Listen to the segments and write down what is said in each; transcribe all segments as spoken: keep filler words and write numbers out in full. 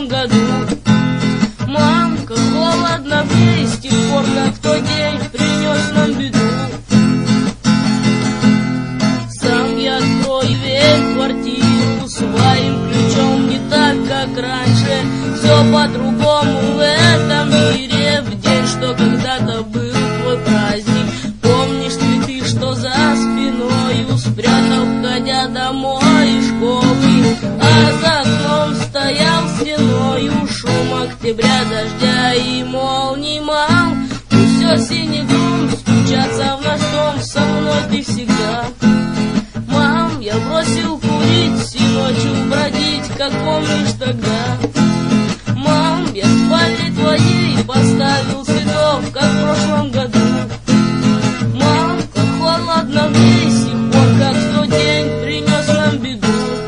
году. Мам, как холодно мне с тех пор, как в тот день принес нам беду. Сам я открою дверь в квартиру своим ключом, не так, как раньше. Все по-другому в этом мире, в день, что когда-то был твой праздник. Помнишь цветы, что за спиною спрятал, входя домой из школы, а за окном стоял стеною шум октября, дождя и молний. Мам, пусть все синегром стучатся в наш дом, со мной ты всегда. Мам, я бросил курить и ночью бродить, как помнишь тогда. Мам, я в спальне твоей поставил цветов, как в прошлом году. Мам, как холодно мне с тех пор, как в тот день принес нам беду.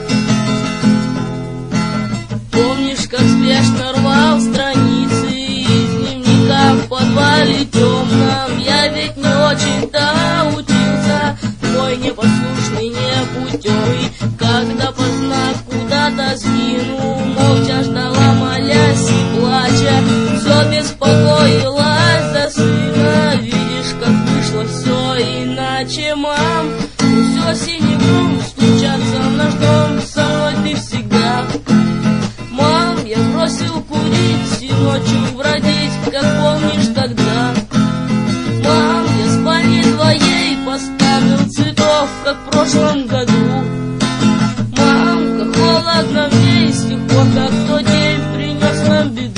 Помнишь, как спешно рвал страницы из дневника в подвале темном? Я ведь не очень-то учился, твой непослушный, непутевый, когда поздно куда-то сгинул, молча ждала, молясь и плача, все беспокоилась за сына. Видишь, как вышло все иначе. Мам, пусть все синегром стучатся в наш дом, со мной ты всегда. Мам, я бросил курить и ночью бродить, как помнишь тогда. Мам, я в спальне твоей поставил цветов, как в прошлом году. Мам, как холодно мне с тех пор, как в тот день принес нам беду.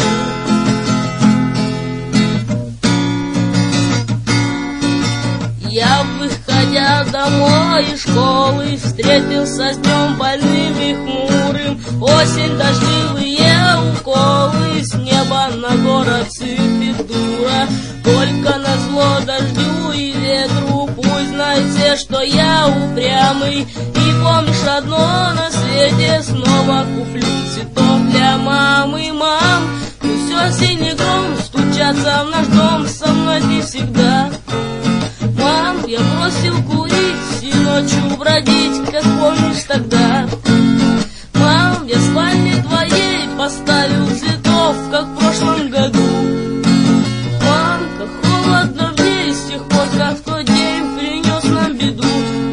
Я, выходя домой из школы, встретился с днем больным и хмурым. Осень, дождливые уколы, с неба на город сыпет дура. Только назло дождю и ветру пусть знают все, что я упрямый. И помнишь одно на свете, снова куплю цветов для мамы. Мам, пусть все синегром стучатся в наш дом, со мной ты всегда. Мам, я бросил курить и ночью бродить, как помнишь тогда. Мам, я в спальне твоей поставил цветов, как в прошлом году. Мам, как холодно мне с тех пор, как в тот день принес нам беду.